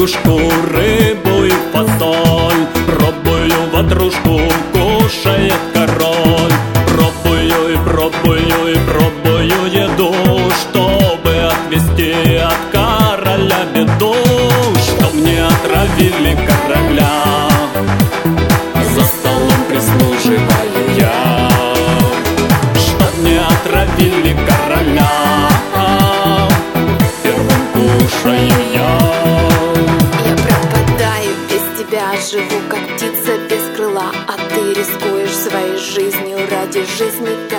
петрушку, рыбу и фасоль. Пробую ватрушку, кушает король. Пробую и пробую и пробую еду, чтобы отвести от короля беду. Чтоб не отравили короля, за столом прислуживаю я. Чтоб не отравили короля, первым кушаю я. Я пропадаю без тебя, живу как птица без крыла, а ты рискуешь своей жизнью ради жизни.